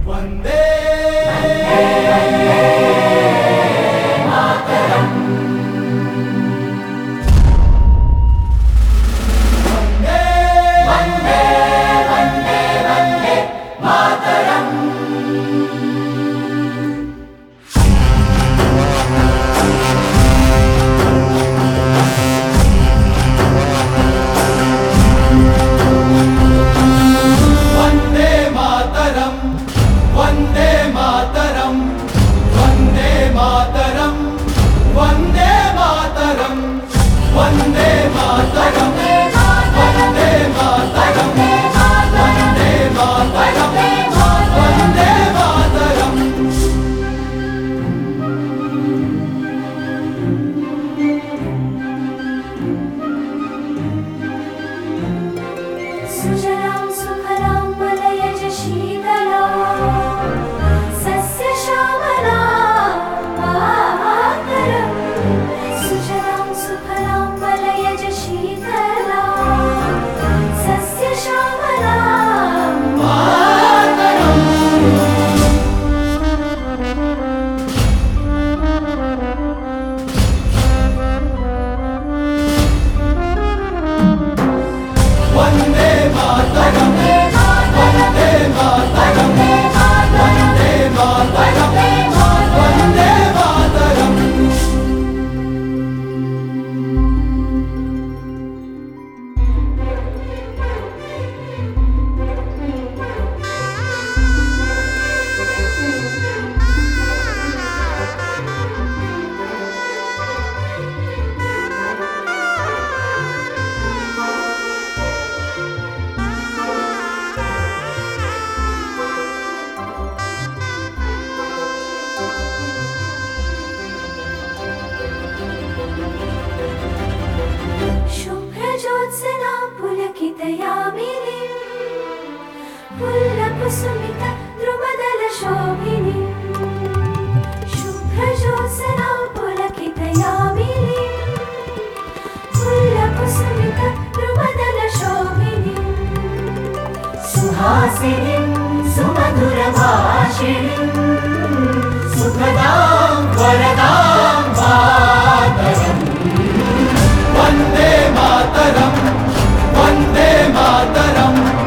वंदे मातरम वंदे वंदे वंदे वंदे मातरम सुजलां सुफलां मलयज शीतलां सस्यश्यामलां मातरम् सुजलां सुफलां मलयज शीतलां सस्यश्यामलां मातरम् वंदे मातरम वंदे मातरम वंदे मातरम वंदे मातरम शुभ्रज्योत्स्ना पुलकितयामिनीं पुल्लकुसुमित द्रुमदलशोभिनीं शुभ्रज्योत्स्ना पुलकितयामिनीं पुल्लकुसुमित द्रुमदलशोभिनीं सुहासिनीं सुमधुरभाषिणीं सुखदां वरदां मातरम वंदे मातरम वंदे मातरम